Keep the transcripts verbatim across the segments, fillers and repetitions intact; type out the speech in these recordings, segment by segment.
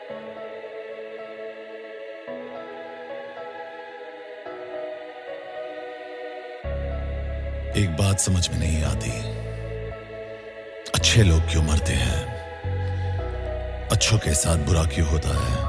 एक बात समझ में नहीं आती, अच्छे लोग क्यों मरते हैं, अच्छों के साथ बुरा क्यों होता है,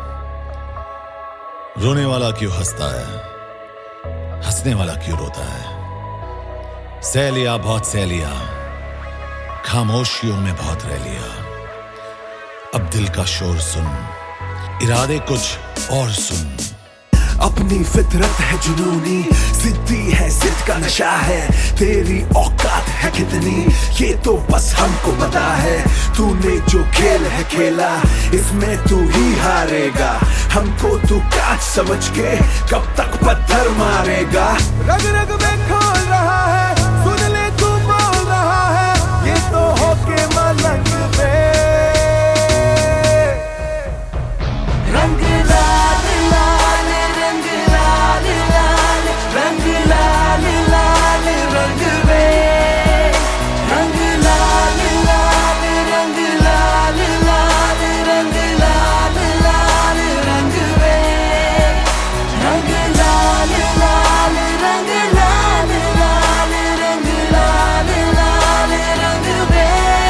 रोने वाला क्यों हंसता है, हंसने वाला क्यों रोता है। सह लिया बहुत सह लिया, खामोशियों में बहुत रह लिया, अब दिल का शोर सुन, इरादे कुछ और सुन। अपनी फितरत है जुनूनी, जिद्दी है, जिद का नशा है, तेरी औकात है कितनी ये तो बस हमको पता है। तूने जो खेल है खेला इसमें तू ही हारेगा, हमको तू काच समझ के कब तक पत्थर मारेगा। रग रग में खोल रहा है, सुन ले तू बोल रहा है, ये तो होके मलंग में रंग लाल लाल रंग लाल लाल रंग लाल लाल रंग में रंग लाल लाल रंग लाल लाल रंग लाल लाल रंग में रंग लाल लाल रंग लाल लाल रंग लाल लाल रंग में।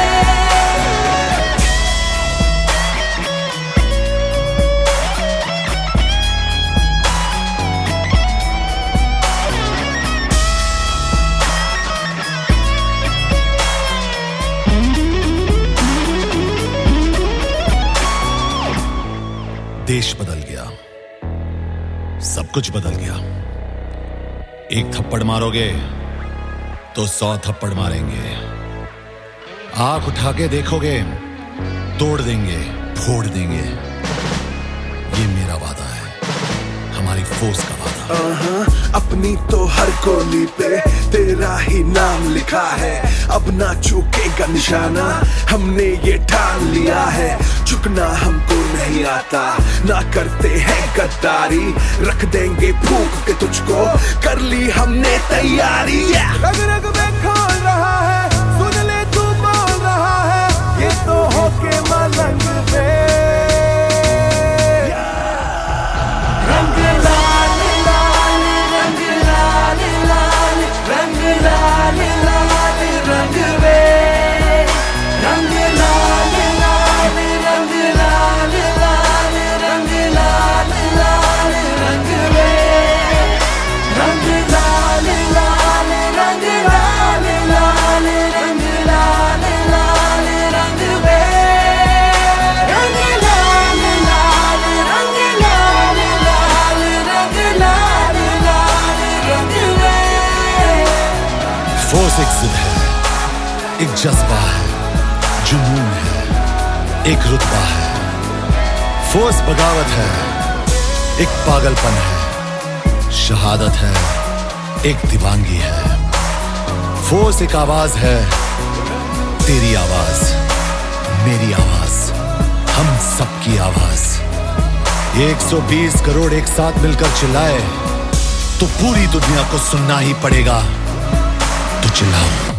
देश बदल गया, सब कुछ बदल गया। एक थप्पड़ मारोगे तो सौ थप्पड़ मारेंगे, आंख उठा के देखोगे तोड़ देंगे, फोड़ देंगे। ये मेरा वादा है, हमारी फोर्स का वादा। अपनी तो हर गोली पे तेरा ही नाम लिखा है, अब ना चूकेगा निशाना, हमने ये ठान लिया है। झुकना हमको नहीं आता, ना करते हैं गद्दारी, रख देंगे फूंक के तुझको, कर ली हमने तैयारी। रग रग में खोल रहा है, सुन ले तू बोल रहा है, ये तो होके मलंग में रंग लाल लाल रंग लाल लाल रंग लाल लाल रंग में रंग लाल लाल रंग लाल लाल रंग लाल लाल रंग में रंग लाल लाल रंग लाल लाल रंग लाल लाल रंग में रंग लाल लाल रंग लाल लाल रंग लाल लाल रंग में। फोर्स एक जिद है, एक जज्बा है, जुनून है, एक रुतबा है। फोर्स बगावत है, एक पागलपन है, शहादत है, एक दीवानगी है। फोर्स एक आवाज है, तेरी आवाज, मेरी आवाज, हम सबकी आवाज। एक सौ बीस करोड़ एक साथ मिलकर चिल्लाए तो पूरी दुनिया को सुनना ही पड़ेगा, तो चिल्लाओ।